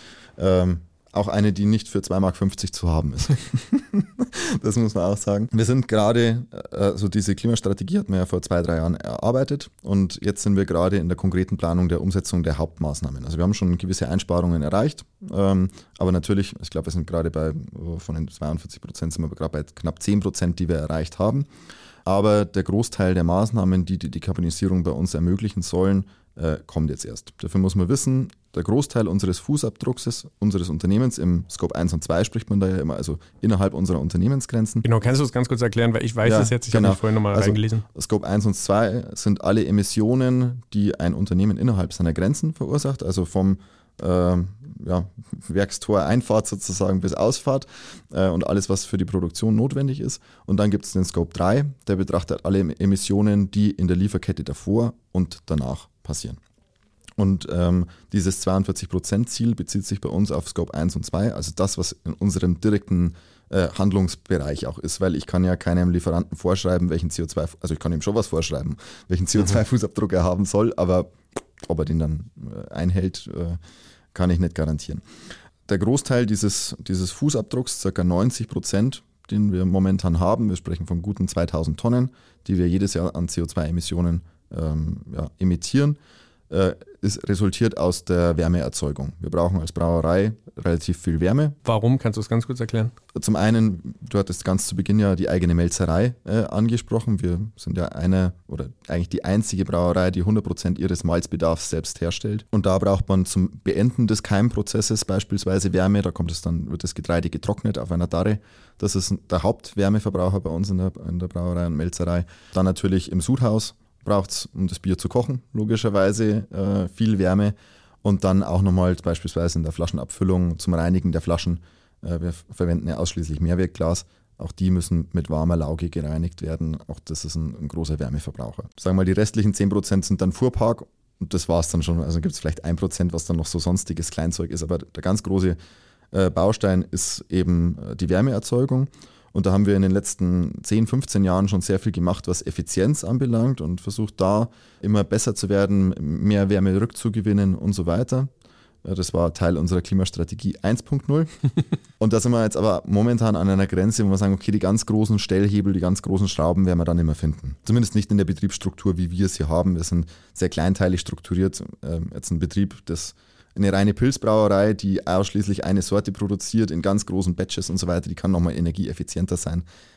auch eine, die nicht für 2,50 Mark zu haben ist. Das muss man auch sagen. Wir sind gerade, so diese Klimastrategie hatten wir ja vor 2-3 Jahren erarbeitet und jetzt sind wir gerade in der konkreten Planung der Umsetzung der Hauptmaßnahmen. Also wir haben schon gewisse Einsparungen erreicht, aber natürlich, ich glaube, wir sind gerade von den 42% sind wir gerade bei knapp 10%, die wir erreicht haben. Aber der Großteil der Maßnahmen, die die Dekarbonisierung bei uns ermöglichen sollen, kommt jetzt erst. Dafür muss man wissen, der Großteil unseres Fußabdrucks unseres Unternehmens, im Scope 1 und 2 spricht man da ja immer, also innerhalb unserer Unternehmensgrenzen. Genau, kannst du das ganz kurz erklären, weil ich weiß das jetzt, ich habe mich vorhin nochmal reingelesen. Scope 1 und 2 sind alle Emissionen, die ein Unternehmen innerhalb seiner Grenzen verursacht, also vom Werkstor Einfahrt sozusagen bis Ausfahrt und alles, was für die Produktion notwendig ist. Und dann gibt es den Scope 3, der betrachtet alle Emissionen, die in der Lieferkette davor und danach passieren. Und dieses 42%-Ziel bezieht sich bei uns auf Scope 1 und 2, also das, was in unserem direkten Handlungsbereich auch ist, weil ich kann ja keinem Lieferanten vorschreiben, welchen CO2, also ich kann ihm schon was vorschreiben, welchen CO2-Fußabdruck er haben soll, aber ob er den dann einhält, kann ich nicht garantieren. Der Großteil dieses Fußabdrucks, ca. 90%, den wir momentan haben, wir sprechen von guten 2000 Tonnen, die wir jedes Jahr an CO2-Emissionen emittieren, resultiert aus der Wärmeerzeugung. Wir brauchen als Brauerei relativ viel Wärme. Warum? Kannst du das ganz kurz erklären? Zum einen, du hattest ganz zu Beginn ja die eigene Melzerei angesprochen. Wir sind ja eigentlich die einzige Brauerei, die 100% ihres Malzbedarfs selbst herstellt. Und da braucht man zum Beenden des Keimprozesses beispielsweise Wärme. Da wird das Getreide getrocknet auf einer Darre. Das ist der Hauptwärmeverbraucher bei uns in der Brauerei und Melzerei. Dann natürlich im Sudhaus braucht es, um das Bier zu kochen, logischerweise viel Wärme. Und dann auch nochmal beispielsweise in der Flaschenabfüllung zum Reinigen der Flaschen. Wir verwenden ja ausschließlich Mehrwegglas. Auch die müssen mit warmer Lauge gereinigt werden. Auch das ist ein großer Wärmeverbraucher. Sagen wir mal, die restlichen 10% sind dann Fuhrpark. Und das war es dann schon. Also gibt es vielleicht 1%, was dann noch so sonstiges Kleinzeug ist. Aber der ganz große Baustein ist eben die Wärmeerzeugung. Und da haben wir in den letzten 10, 15 Jahren schon sehr viel gemacht, was Effizienz anbelangt und versucht da immer besser zu werden, mehr Wärme rückzugewinnen und so weiter. Das war Teil unserer Klimastrategie 1.0. Und da sind wir jetzt aber momentan an einer Grenze, wo wir sagen, okay, die ganz großen Stellhebel, die ganz großen Schrauben werden wir dann nicht mehr finden. Zumindest nicht in der Betriebsstruktur, wie wir es hier haben. Wir sind sehr kleinteilig strukturiert. Jetzt ein Betrieb, eine reine Pilzbrauerei, die ausschließlich eine Sorte produziert in ganz großen Batches und so weiter, die kann nochmal energieeffizienter sein,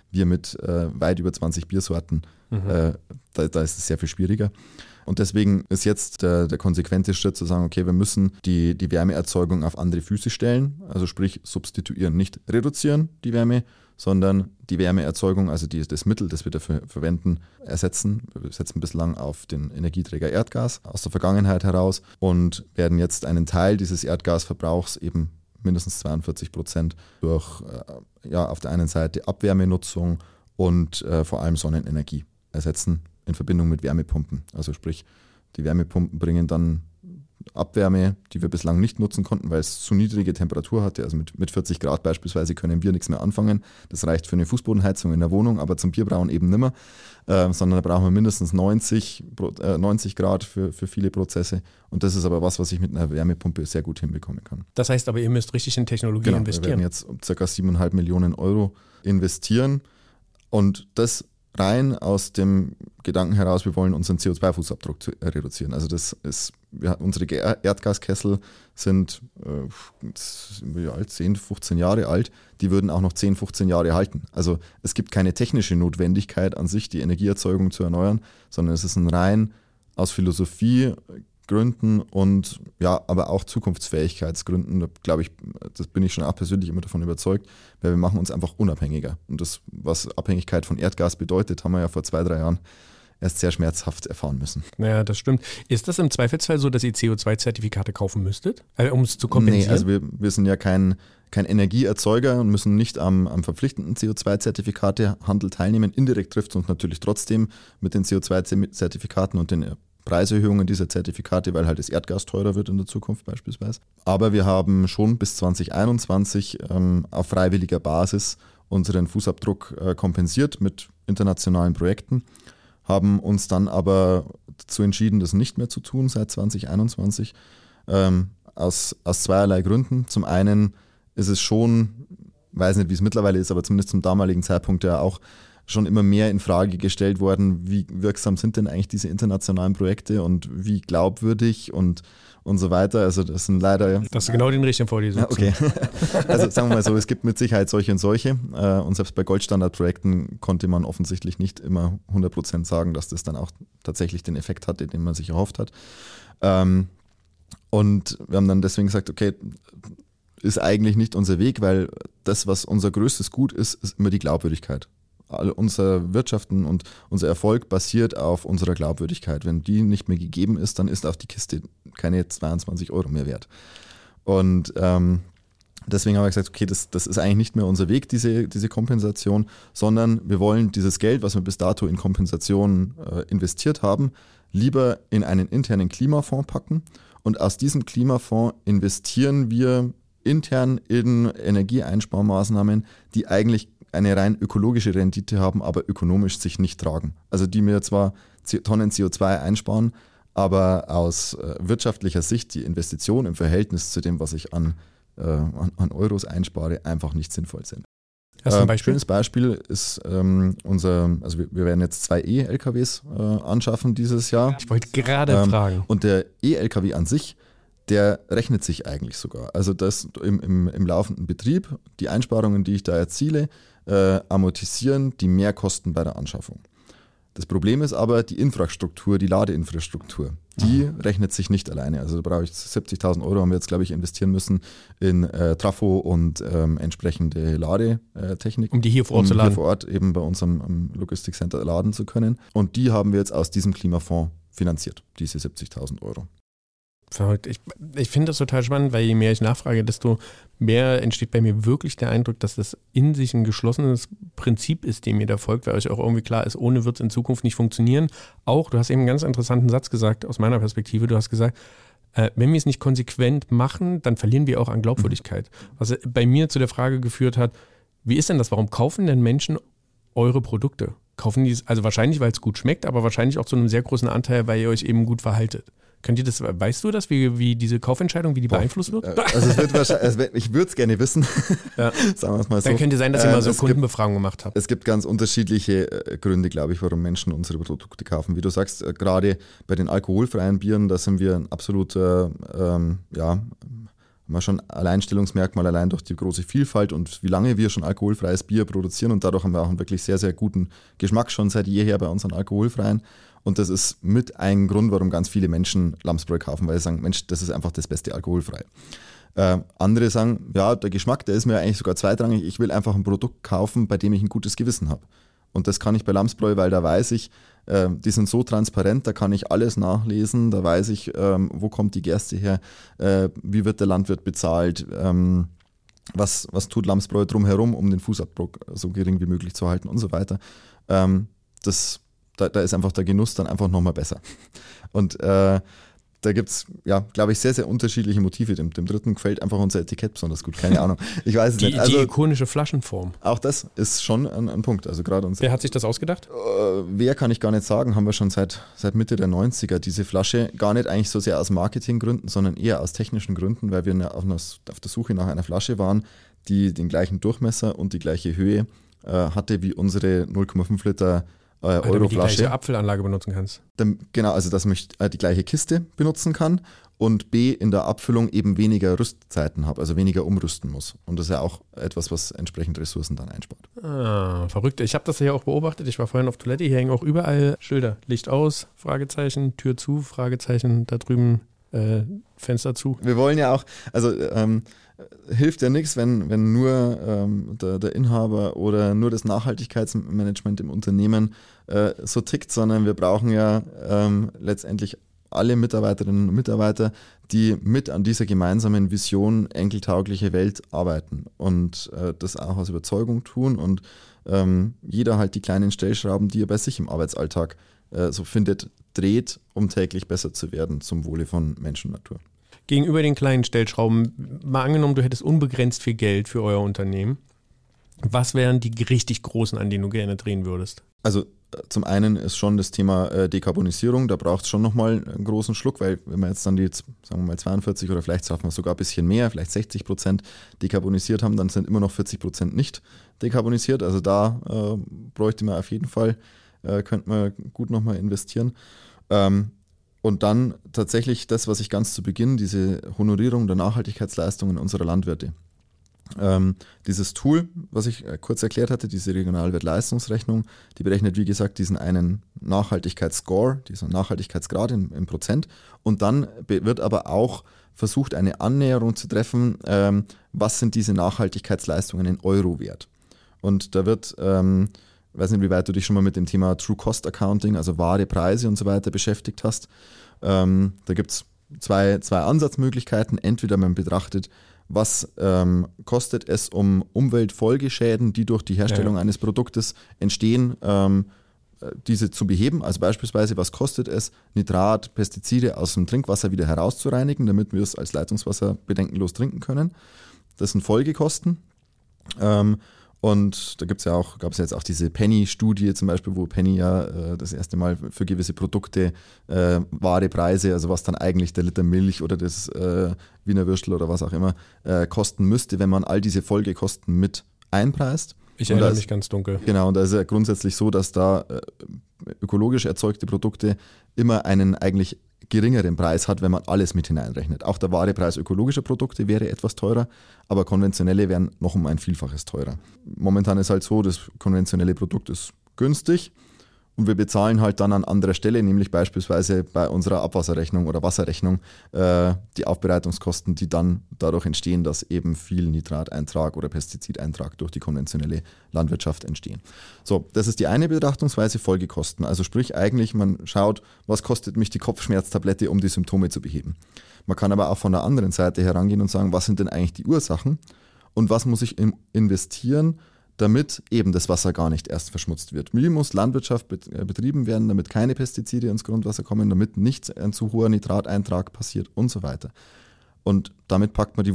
Wir mit weit über 20 Biersorten, da ist es sehr viel schwieriger. Und deswegen ist jetzt der konsequente Schritt zu sagen, okay, wir müssen die Wärmeerzeugung auf andere Füße stellen, also sprich substituieren, nicht reduzieren die Wärme, sondern die Wärmeerzeugung, also das Mittel, das wir dafür verwenden, ersetzen. Wir setzen bislang auf den Energieträger Erdgas aus der Vergangenheit heraus und werden jetzt einen Teil dieses Erdgasverbrauchs eben mindestens 42% durch auf der einen Seite Abwärmenutzung und vor allem Sonnenenergie ersetzen in Verbindung mit Wärmepumpen. Also sprich, die Wärmepumpen bringen dann Abwärme, die wir bislang nicht nutzen konnten, weil es zu niedrige Temperatur hatte. Also mit 40 Grad beispielsweise können wir nichts mehr anfangen. Das reicht für eine Fußbodenheizung in der Wohnung, aber zum Bierbrauen eben nimmer, sondern da brauchen wir mindestens 90 Grad für viele Prozesse. Und das ist aber was ich mit einer Wärmepumpe sehr gut hinbekommen kann. Das heißt aber, ihr müsst richtig in Technologie investieren. Wir werden jetzt ca. 7,5 Millionen Euro investieren und das rein aus dem Gedanken heraus, wir wollen unseren CO2-Fußabdruck reduzieren. Also unsere Erdgaskessel sind 10, 15 Jahre alt, die würden auch noch 10, 15 Jahre halten. Also es gibt keine technische Notwendigkeit an sich, die Energieerzeugung zu erneuern, sondern es ist ein rein aus Philosophiegründen und aber auch Zukunftsfähigkeitsgründen, da glaube ich, das bin ich schon auch persönlich immer davon überzeugt, weil wir machen uns einfach unabhängiger. Und das, was Abhängigkeit von Erdgas bedeutet, haben wir ja vor 2-3 Jahren erst sehr schmerzhaft erfahren müssen. Ja, das stimmt. Ist das im Zweifelsfall so, dass ihr CO2-Zertifikate kaufen müsstet, um es zu kompensieren? Nee, also wir sind ja kein Energieerzeuger und müssen nicht am verpflichtenden CO2-Zertifikatehandel teilnehmen. Indirekt trifft es uns natürlich trotzdem mit den CO2-Zertifikaten und den Preiserhöhungen dieser Zertifikate, weil halt das Erdgas teurer wird in der Zukunft beispielsweise. Aber wir haben schon bis 2021 auf freiwilliger Basis unseren Fußabdruck kompensiert mit internationalen Projekten, haben uns dann aber dazu entschieden, das nicht mehr zu tun seit 2021, aus zweierlei Gründen. Zum einen ist es schon, weiß nicht, wie es mittlerweile ist, aber zumindest zum damaligen Zeitpunkt ja auch schon immer mehr in Frage gestellt worden, wie wirksam sind denn eigentlich diese internationalen Projekte und wie glaubwürdig und so weiter. Also das sind leider... Das ist genau den richtigen vor dir sitzen. Okay. Also sagen wir mal so, es gibt mit Sicherheit solche und solche. Und selbst bei Goldstandardprojekten konnte man offensichtlich nicht immer 100% sagen, dass das dann auch tatsächlich den Effekt hatte, den man sich erhofft hat. Und wir haben dann deswegen gesagt, okay, ist eigentlich nicht unser Weg, weil das, was unser größtes Gut ist, ist immer die Glaubwürdigkeit. Unser Wirtschaften und unser Erfolg basiert auf unserer Glaubwürdigkeit. Wenn die nicht mehr gegeben ist, dann ist auch die Kiste keine 22 Euro mehr wert. Und deswegen haben wir gesagt, okay, das ist eigentlich nicht mehr unser Weg, diese Kompensation, sondern wir wollen dieses Geld, was wir bis dato in Kompensation investiert haben, lieber in einen internen Klimafonds packen. Und aus diesem Klimafonds investieren wir intern in Energieeinsparmaßnahmen, die eigentlich eine rein ökologische Rendite haben, aber ökonomisch sich nicht tragen. Also die mir zwar Tonnen CO2 einsparen, aber aus wirtschaftlicher Sicht die Investition im Verhältnis zu dem, was ich an Euros einspare, einfach nicht sinnvoll sind. Hast du ein Beispiel? Schönes Beispiel ist also wir werden jetzt 2 E-LKWs anschaffen dieses Jahr. Ich wollte gerade fragen. Und der E-LKW an sich, der rechnet sich eigentlich sogar. Also das im laufenden Betrieb, die Einsparungen, die ich da erziele, amortisieren die Mehrkosten bei der Anschaffung. Das Problem ist aber die Infrastruktur, die Ladeinfrastruktur, die rechnet sich nicht alleine. Also da brauche ich 70.000 Euro, haben wir jetzt, glaube ich, investieren müssen in Trafo und entsprechende Ladetechnik. Um die hier vor Ort zu laden. Hier vor Ort eben bei uns am Logistikcenter laden zu können. Und die haben wir jetzt aus diesem Klimafonds finanziert, diese 70.000 Euro. Verrückt. Ich finde das total spannend, weil je mehr ich nachfrage, desto mehr entsteht bei mir wirklich der Eindruck, dass das in sich ein geschlossenes Prinzip ist, dem ihr da folgt, weil euch auch irgendwie klar ist, ohne wird es in Zukunft nicht funktionieren. Auch, du hast eben einen ganz interessanten Satz gesagt, aus meiner Perspektive, du hast gesagt, wenn wir es nicht konsequent machen, dann verlieren wir auch an Glaubwürdigkeit. Was bei mir zu der Frage geführt hat, wie ist denn das, warum kaufen denn Menschen eure Produkte? Kaufen die es, also wahrscheinlich, weil es gut schmeckt, aber wahrscheinlich auch zu einem sehr großen Anteil, weil ihr euch eben gut verhaltet. Weißt du das, wie diese Kaufentscheidung, wie die beeinflusst wird? Also es wird wahrscheinlich, ich würde es gerne wissen, ja. Sagen wir es mal so. Dann könnte sein, dass ihr mal so Kundenbefragungen gemacht habt. Es gibt ganz unterschiedliche Gründe, glaube ich, warum Menschen unsere Produkte kaufen. Wie du sagst, gerade bei den alkoholfreien Bieren, da sind wir ein absoluter haben wir schon Alleinstellungsmerkmal allein durch die große Vielfalt und wie lange wir schon alkoholfreies Bier produzieren und dadurch haben wir auch einen wirklich sehr, sehr guten Geschmack schon seit jeher bei unseren alkoholfreien und das ist mit ein Grund, warum ganz viele Menschen Lamsbräu kaufen, weil sie sagen, Mensch, das ist einfach das beste alkoholfrei. Andere sagen, ja, der Geschmack, der ist mir eigentlich sogar zweitrangig, ich will einfach ein Produkt kaufen, bei dem ich ein gutes Gewissen habe. Und das kann ich bei Lamsbräu, weil da weiß ich, die sind so transparent, da kann ich alles nachlesen, da weiß ich, wo kommt die Gerste her, wie wird der Landwirt bezahlt, was tut Lamsbräu drumherum, um den Fußabdruck so gering wie möglich zu halten und so weiter. Da ist einfach der Genuss dann einfach nochmal besser. Und da gibt es, ja, glaube ich, sehr, sehr unterschiedliche Motive. Dem dritten gefällt einfach unser Etikett besonders gut, keine Ahnung. Ich weiß es nicht. Also, die ikonische Flaschenform. Auch das ist schon ein Punkt. Also gerade wer hat sich das ausgedacht? Wer kann ich gar nicht sagen, haben wir schon seit Mitte der 90er diese Flasche. Gar nicht eigentlich so sehr aus Marketinggründen, sondern eher aus technischen Gründen, weil wir auf der Suche nach einer Flasche waren, die den gleichen Durchmesser und die gleiche Höhe hatte wie unsere 0,5 Liter Euroflasche. Damit die gleiche Apfelanlage benutzen kannst. Genau, also dass ich die gleiche Kiste benutzen kann und B, in der Abfüllung eben weniger Rüstzeiten habe, also weniger umrüsten muss. Und das ist ja auch etwas, was entsprechend Ressourcen dann einspart. Verrückt. Ich habe das ja auch beobachtet. Ich war vorhin auf Toilette, hier hängen auch überall Schilder. Licht aus, Fragezeichen, Tür zu, Fragezeichen, da drüben Fenster zu. Wir wollen ja auch, also hilft ja nichts, wenn nur der Inhaber oder nur das Nachhaltigkeitsmanagement im Unternehmen so tickt, sondern wir brauchen ja letztendlich alle Mitarbeiterinnen und Mitarbeiter, die mit an dieser gemeinsamen Vision enkeltaugliche Welt arbeiten und das auch aus Überzeugung tun und jeder halt die kleinen Stellschrauben, die er bei sich im Arbeitsalltag so findet, dreht, um täglich besser zu werden zum Wohle von Mensch und Natur. Gegenüber den kleinen Stellschrauben, mal angenommen, du hättest unbegrenzt viel Geld für euer Unternehmen, was wären die richtig großen, an denen du gerne drehen würdest? Also zum einen ist schon das Thema Dekarbonisierung, da braucht es schon nochmal einen großen Schluck, weil wenn wir jetzt dann die, sagen wir mal 42 oder vielleicht schaffen wir sogar ein bisschen mehr, vielleicht 60% dekarbonisiert haben, dann sind immer noch 40% nicht dekarbonisiert. Also da bräuchte man auf jeden Fall, könnte man gut nochmal investieren. Und dann tatsächlich das, was ich ganz zu Beginn, diese Honorierung der Nachhaltigkeitsleistungen unserer Landwirte. Dieses Tool, was ich kurz erklärt hatte, diese Regionalwertleistungsrechnung, die berechnet, wie gesagt, diesen einen Nachhaltigkeitsscore, diesen Nachhaltigkeitsgrad in Prozent. Und dann wird aber auch versucht, eine Annäherung zu treffen, was sind diese Nachhaltigkeitsleistungen in Euro wert. Und da wird, ich weiß nicht, wie weit du dich schon mal mit dem Thema True Cost Accounting, also wahre Preise und so weiter beschäftigt hast. Da gibt es zwei Ansatzmöglichkeiten. Entweder man betrachtet, was kostet es, um Umweltfolgeschäden, die durch die Herstellung eines Produktes entstehen, diese zu beheben. Also beispielsweise, was kostet es, Nitrat, Pestizide aus dem Trinkwasser wieder herauszureinigen, damit wir es als Leitungswasser bedenkenlos trinken können. Das sind Folgekosten. Und da gab es jetzt auch diese Penny-Studie zum Beispiel, wo Penny ja das erste Mal für gewisse Produkte wahre Preise, also was dann eigentlich der Liter Milch oder das Wiener Würstel oder was auch immer kosten müsste, wenn man all diese Folgekosten mit einpreist. Ich erinnere mich ganz dunkel. Genau, und da ist ja grundsätzlich so, dass da ökologisch erzeugte Produkte immer einen eigentlich geringeren Preis hat, wenn man alles mit hineinrechnet. Auch der wahre Preis ökologischer Produkte wäre etwas teurer, aber konventionelle wären noch um ein Vielfaches teurer. Momentan ist halt so, das konventionelle Produkt ist günstig und wir bezahlen halt dann an anderer Stelle, nämlich beispielsweise bei unserer Abwasserrechnung oder Wasserrechnung, die Aufbereitungskosten, die dann dadurch entstehen, dass eben viel Nitrateintrag oder Pestizideintrag durch die konventionelle Landwirtschaft entstehen. So, das ist die eine Betrachtungsweise, Folgekosten. Also sprich eigentlich, man schaut, was kostet mich die Kopfschmerztablette, um die Symptome zu beheben. Man kann aber auch von der anderen Seite herangehen und sagen, was sind denn eigentlich die Ursachen und was muss ich investieren, damit eben das Wasser gar nicht erst verschmutzt wird. Wie muss Landwirtschaft betrieben werden, damit keine Pestizide ins Grundwasser kommen, damit nicht ein zu hoher Nitrateintrag passiert und so weiter. Und damit packt man die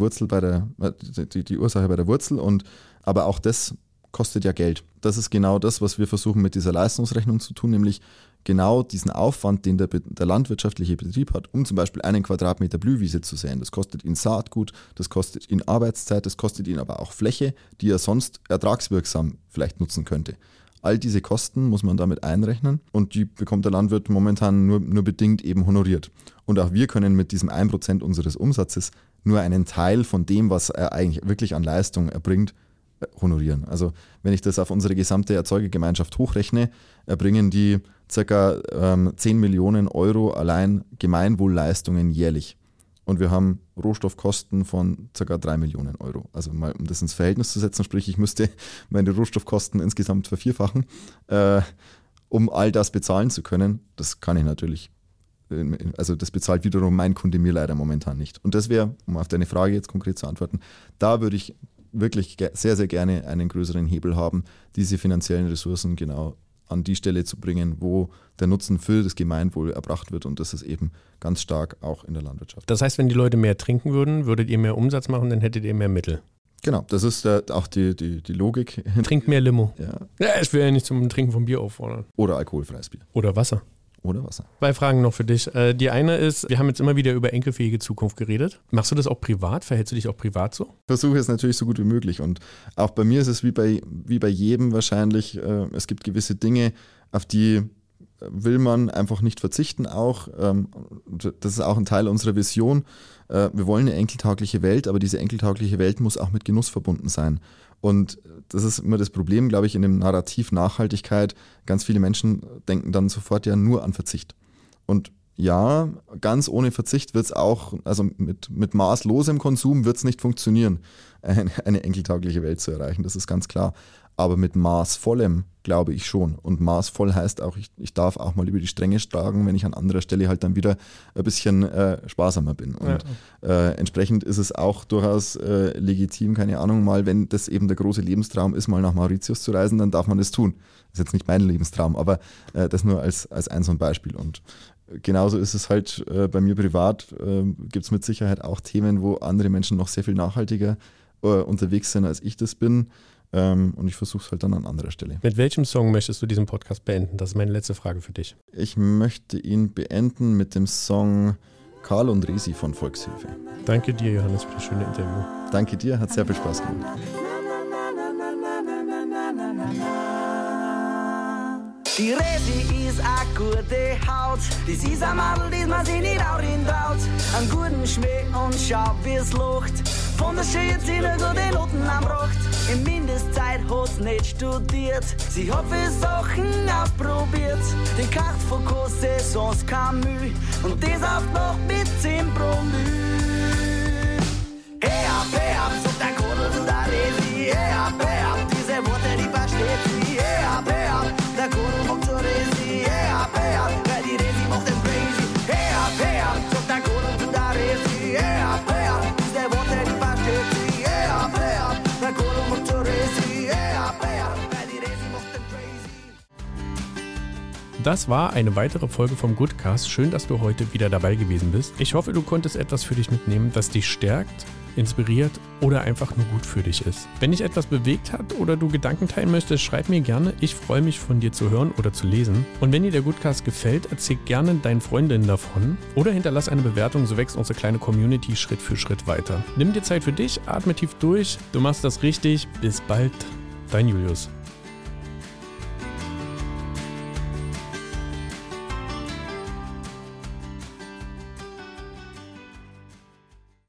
Ursache bei der Wurzel aber auch das kostet ja Geld. Das ist genau das, was wir versuchen mit dieser Leistungsrechnung zu tun, nämlich genau diesen Aufwand, den der landwirtschaftliche Betrieb hat, um zum Beispiel 1 Quadratmeter Blühwiese zu säen. Das kostet ihn Saatgut, das kostet ihn Arbeitszeit, das kostet ihn aber auch Fläche, die er sonst ertragswirksam vielleicht nutzen könnte. All diese Kosten muss man damit einrechnen und die bekommt der Landwirt momentan nur bedingt eben honoriert. Und auch wir können mit diesem 1% unseres Umsatzes nur einen Teil von dem, was er eigentlich wirklich an Leistung erbringt, honorieren. Also wenn ich das auf unsere gesamte Erzeugergemeinschaft hochrechne, erbringen die ca. 10 Millionen Euro allein Gemeinwohlleistungen jährlich. Und wir haben Rohstoffkosten von ca. 3 Millionen Euro. Also mal, um das ins Verhältnis zu setzen, sprich, ich müsste meine Rohstoffkosten insgesamt vervierfachen, um all das bezahlen zu können. Das kann ich natürlich. Also das bezahlt wiederum mein Kunde mir leider momentan nicht. Und das wäre, um auf deine Frage jetzt konkret zu antworten, da würde ich wirklich sehr, sehr gerne einen größeren Hebel haben, diese finanziellen Ressourcen genau an die Stelle zu bringen, wo der Nutzen für das Gemeinwohl erbracht wird, und das ist eben ganz stark auch in der Landwirtschaft. Das heißt, wenn die Leute mehr trinken würden, würdet ihr mehr Umsatz machen, dann hättet ihr mehr Mittel. Genau, das ist auch die Logik. Trinkt mehr Limo. Ja. Ich will ja nicht zum Trinken von Bier auffordern. Oder alkoholfreies Bier. Oder Wasser. Oder Wasser. 2 Fragen noch für dich. Die eine ist, wir haben jetzt immer wieder über enkelfähige Zukunft geredet. Machst du das auch privat? Verhältst du dich auch privat so? Ich versuche es natürlich so gut wie möglich, und auch bei mir ist es wie bei jedem wahrscheinlich, es gibt gewisse Dinge, auf die will man einfach nicht verzichten auch. Das ist auch ein Teil unserer Vision. Wir wollen eine enkeltaugliche Welt, aber diese enkeltaugliche Welt muss auch mit Genuss verbunden sein. Und das ist immer das Problem, glaube ich, in dem Narrativ Nachhaltigkeit. Ganz viele Menschen denken dann sofort ja nur an Verzicht. Und ja, ganz ohne Verzicht wird es auch, also mit maßlosem Konsum wird es nicht funktionieren, eine enkeltaugliche Welt zu erreichen. Das ist ganz klar. Aber mit maßvollem glaube ich schon. Und maßvoll heißt auch, ich darf auch mal über die Stränge schlagen, wenn ich an anderer Stelle halt dann wieder ein bisschen sparsamer bin. Und entsprechend ist es auch durchaus legitim, keine Ahnung, mal, wenn das eben der große Lebenstraum ist, mal nach Mauritius zu reisen, dann darf man das tun. Das ist jetzt nicht mein Lebenstraum, aber das nur als ein so ein Beispiel. Und genauso ist es halt bei mir privat, gibt es mit Sicherheit auch Themen, wo andere Menschen noch sehr viel nachhaltiger unterwegs sind, als ich das bin. Und ich versuche es halt dann an anderer Stelle. Mit welchem Song möchtest du diesen Podcast beenden? Das ist meine letzte Frage für dich. Ich möchte ihn beenden mit dem Song Karl und Resi von Volkshilfe. Danke dir, Johannes, für das schöne Interview. Danke dir, hat sehr viel Spaß gemacht. Die Resi ist a gute Haut, das ist a Madel, das man sich nicht auch traut. Einen guten Schmäh und schau, wie's lacht. Von der schönen Zähne gute Noten am Bracht. In Mindestzeit hat's nicht studiert. Sie hat viele Sachen ausprobiert. Den Kart von Saisons Camus. Und das auf noch mit 10 Promille. Hey ab, sagt der Kodel zu der Resi. Hey ab, diese Worte, die versteht sie. Hey ab, der Kodel macht zur Resi. Hey ab, weil die Resi macht den Crazy. Hey ab, sagt der Kodel zu der Resi. Hey ab, diese Worte, die versteht sie. Hey ab, der Kodel macht zur Resi. Hey ab, weil die Resi macht den Crazy. Das war eine weitere Folge vom Goodcast. Schön, dass du heute wieder dabei gewesen bist. Ich hoffe, du konntest etwas für dich mitnehmen, das dich stärkt, inspiriert oder einfach nur gut für dich ist. Wenn dich etwas bewegt hat oder du Gedanken teilen möchtest, schreib mir gerne. Ich freue mich, von dir zu hören oder zu lesen. Und wenn dir der Goodcast gefällt, erzähl gerne deinen Freundinnen davon oder hinterlass eine Bewertung, so wächst unsere kleine Community Schritt für Schritt weiter. Nimm dir Zeit für dich, atme tief durch, du machst das richtig. Bis bald, dein Julius.